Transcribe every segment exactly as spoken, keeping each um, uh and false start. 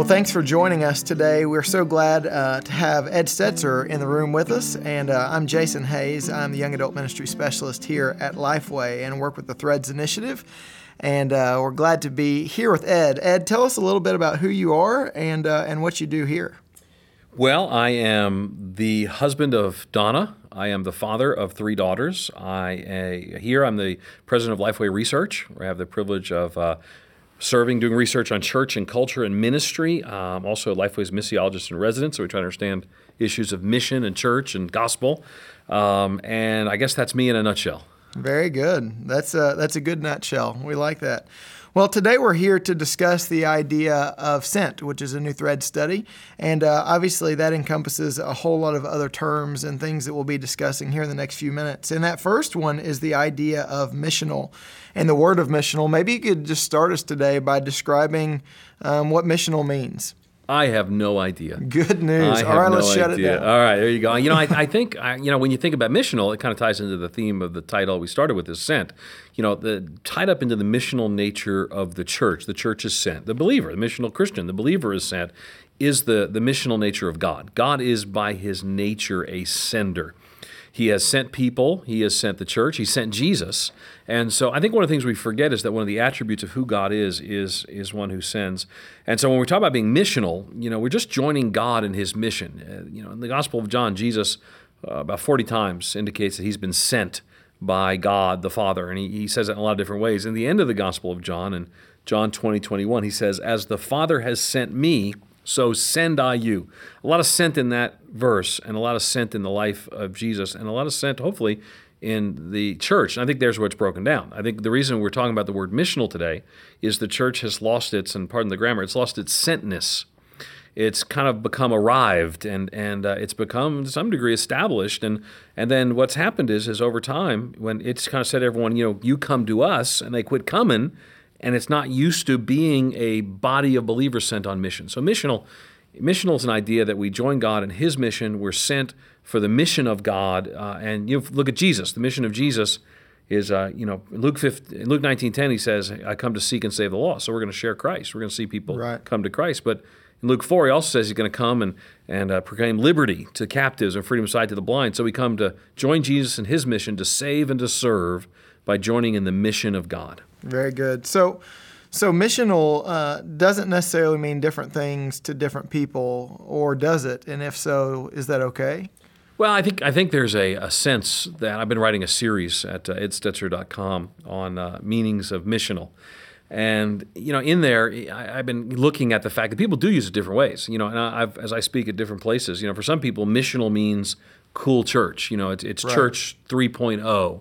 Well, thanks for joining us today. We're so glad uh, to have Ed Stetzer in the room with us. And uh, I'm Jason Hayes. I'm the Young Adult Ministry Specialist here at Lifeway and work with the Threads Initiative. And uh, we're glad to be here with Ed. Ed, tell us a little bit about who you are and uh, and what you do here. Well, I am the husband of Donna. I am the father of three daughters. I uh, here I'm the president of Lifeway Research, where I have the privilege of uh, serving, doing research on church and culture and ministry. Um, also, Lifeway's missiologist in residence, so we try to understand issues of mission and church and gospel. Um, and I guess that's me in a nutshell. Very good. That's a, that's a good nutshell. We like that. Well, today we're here to discuss the idea of sent, which is a new thread study. And uh, obviously that encompasses a whole lot of other terms and things that we'll be discussing here in the next few minutes. And that first one is the idea of missional and the word of missional. Maybe you could just start us today by describing um, what missional means. I have no idea. Good news. I All right, have let's no shut idea. it down. All right, there you go. You know, I, I think, I, you know, when you think about missional, it kind of ties into the theme of the title we started with, is sent. You know, the, tied up into the missional nature of the church. The church is sent. The believer, the missional Christian, the believer is sent, is the, the missional nature of God. God is by his nature a sender. He has sent people. He has sent the church. He sent Jesus. And so I think one of the things we forget is that one of the attributes of who God is, is, is one who sends. And so when we talk about being missional, you know, we're just joining God in his mission. Uh, you know, in the Gospel of John, Jesus uh, about forty times indicates that he's been sent by God the Father. And he, he says it in a lot of different ways. In the end of the Gospel of John, in John twenty, twenty-one, he says, "As the Father has sent me, so send I you." A lot of sent in that verse, and a lot of sent in the life of Jesus, and a lot of sent, hopefully, in the church. And I think there's where it's broken down. I think the reason we're talking about the word missional today is the church has lost its, and pardon the grammar, it's lost its sentness. It's kind of become arrived, and and uh, it's become to some degree established. And and then what's happened is, is over time, when it's kind of said to everyone, you know, you come to us, and they quit coming, and it's not used to being a body of believers sent on mission. So missional, missional is an idea that we join God in his mission. We're sent for the mission of God. Uh, and you know, look at Jesus. The mission of Jesus is, uh, you know, in Luke fifteen, Luke nineteen ten, he says, "I come to seek and save the lost." So we're going to share Christ. We're going to see people right. come to Christ. But in Luke four, he also says he's going to come and, and uh, proclaim liberty to captives and freedom of sight to the blind. So we come to join Jesus in his mission to save and to serve by joining in the mission of God. Very good. So, so missional uh, doesn't necessarily mean different things to different people, or does it? And if so, is that okay? Well, I think I think there's a, a sense that I've been writing a series at uh, ed stetzer dot com on uh, meanings of missional. And, you know, in there, I, I've been looking at the fact that people do use it different ways. You know, and I've, as I speak at different places, you know, for some people, missional means cool church. You know, it's, it's right. church three point oh.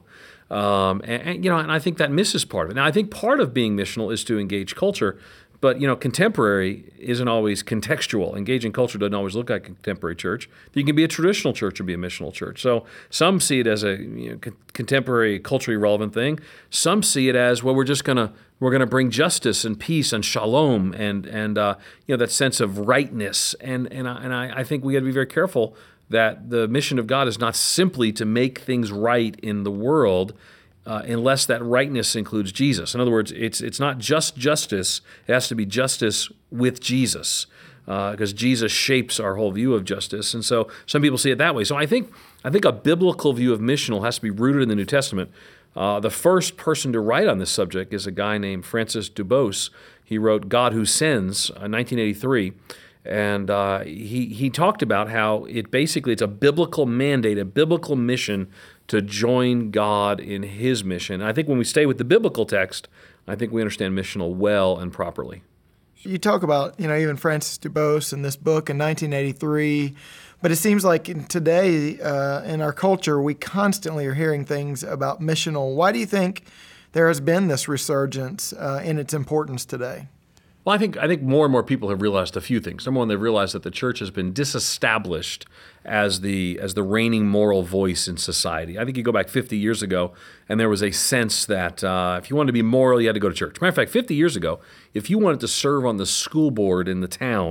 Um, and, and, you know, and I think that misses part of it. Now, I think part of being missional is to engage culture, but, you know, contemporary isn't always contextual. Engaging culture doesn't always look like a contemporary church. You can be a traditional church or be a missional church. So some see it as a you know, co- contemporary, culturally relevant thing. Some see it as, well, we're just going to we're going to bring justice and peace and shalom and and uh, you know that sense of rightness. And and I, and I, I think we got to be very careful that the mission of God is not simply to make things right in the world, uh, unless that rightness includes Jesus. In other words, it's it's not just justice; it has to be justice with Jesus, because uh, Jesus shapes our whole view of justice. And so, some people see it that way. So I think I think a biblical view of missional has to be rooted in the New Testament. Uh, the first person to write on this subject is a guy named Francis Dubose. He wrote "God Who Sends" in nineteen eighty-three. And uh, he he talked about how it basically it's a biblical mandate, a biblical mission to join God in his mission. And I think when we stay with the biblical text, I think we understand missional well and properly. You talk about, you know, even Francis Dubose in this book in nineteen eighty-three, but it seems like in today uh, in our culture, we constantly are hearing things about missional. Why do you think there has been this resurgence uh, in its importance today? Well, I think I think more and more people have realized a few things. Number one, they've realized that the church has been disestablished as the as the reigning moral voice in society. I think you go back fifty years ago, and there was a sense that uh, if you wanted to be moral, you had to go to church. Matter of fact, fifty years ago, if you wanted to serve on the school board in the town,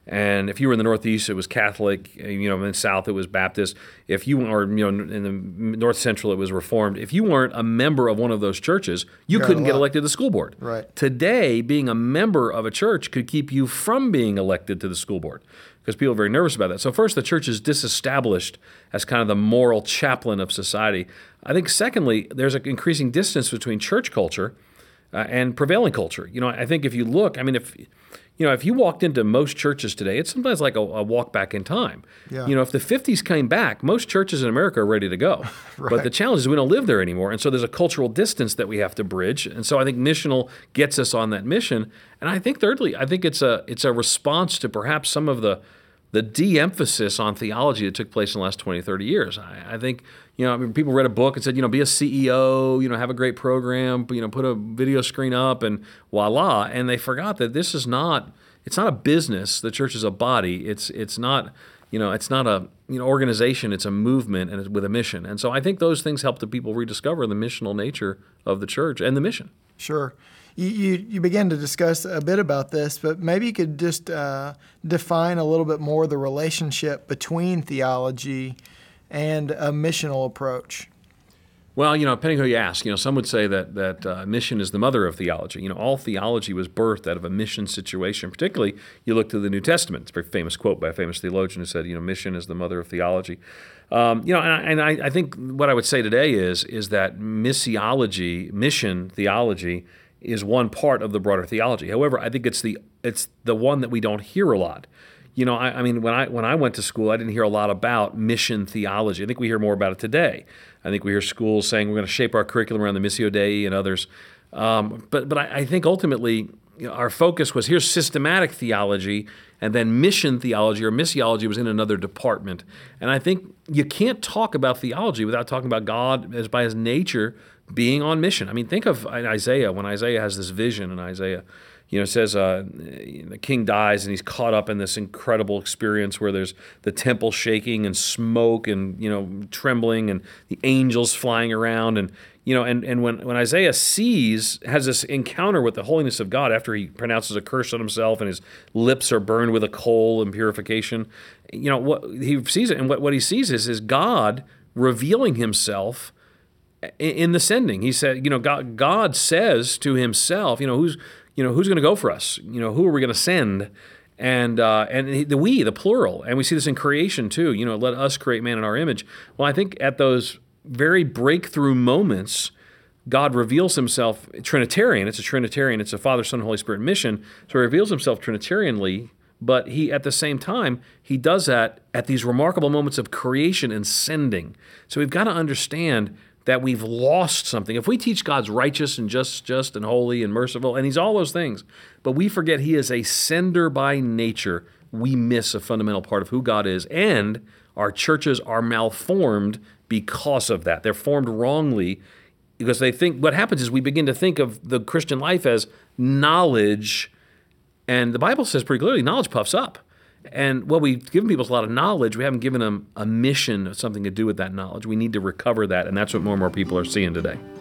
And if you were in the Northeast, it was Catholic. You know, in the South, it was Baptist. If you were, you know, in the North Central, it was Reformed. If you weren't a member of one of those churches, you Got couldn't a get lot. elected to the school board. Right. Today, being a member of a church could keep you from being elected to the school board because people are very nervous about that. So first, the church is disestablished as kind of the moral chaplain of society. I think secondly, there's an increasing distance between church culture uh, and prevailing culture. You know, I think if you look, I mean, if you know, if you walked into most churches today, it's sometimes like a, a walk back in time. Yeah. You know, if the fifties came back, most churches in America are ready to go. Right. But the challenge is we don't live there anymore. And so there's a cultural distance that we have to bridge. And so I think missional gets us on that mission. And I think thirdly, I think it's a it's a response to perhaps some of the the de-emphasis on theology that took place in the last twenty, thirty years. I, I think, you know, I mean, people read a book and said, you know, be a C E O, you know, have a great program, you know, put a video screen up and voila. And they forgot that this is not, it's not a business. The church is a body. It's it's not, you know, it's not a you know organization. It's a movement and it's with a mission. And so I think those things help the people rediscover the missional nature of the church and the mission. Sure. You, you, you began to discuss a bit about this, but maybe you could just uh, define a little bit more the relationship between theology and a missional approach. Well, you know, depending who you ask, you know, some would say that that uh, mission is the mother of theology. You know, all theology was birthed out of a mission situation. Particularly, you look to the New Testament. It's a very famous quote by a famous theologian who said, you know, mission is the mother of theology. Um, you know, and, I, and I, I think what I would say today is is that missiology, mission theology, is one part of the broader theology. However, I think it's the it's the one that we don't hear a lot. You know, I, I mean, when I when I went to school, I didn't hear a lot about mission theology. I think we hear more about it today. I think we hear schools saying we're going to shape our curriculum around the Missio Dei and others. Um, but but I, I think ultimately, you know, our focus was here's systematic theology, and then mission theology or missiology was in another department. And I think you can't talk about theology without talking about God as by His nature being on mission. I mean, think of Isaiah when Isaiah has this vision, and Isaiah, you know, it says uh, the king dies and he's caught up in this incredible experience where there's the temple shaking and smoke and, you know, trembling and the angels flying around. And, you know, and, and when, when Isaiah sees, has this encounter with the holiness of God after he pronounces a curse on himself and his lips are burned with a coal and purification, you know, what he sees it. And what, what he sees is, is God revealing himself in the sending. He said, you know, God, God says to himself, you know, who's, you know, who's going to go for us? You know, who are we going to send? And uh, and the we, the plural. And we see this in creation too. You know, let us create man in our image. Well, I think at those very breakthrough moments, God reveals himself Trinitarian. It's a Trinitarian. It's a Father, Son, Holy Spirit mission. So he reveals himself Trinitarianly, but he, at the same time, he does that at these remarkable moments of creation and sending. So we've got to understand that we've lost something. If we teach God's righteous and just, just and holy and merciful, and he's all those things, but we forget he is a sender by nature, we miss a fundamental part of who God is, and our churches are malformed because of that. They're formed wrongly because they think, what happens is we begin to think of the Christian life as knowledge, and the Bible says pretty clearly, knowledge puffs up. And while we've given people a lot of knowledge, we haven't given them a mission, something to do with that knowledge. We need to recover that, and that's what more and more people are seeing today.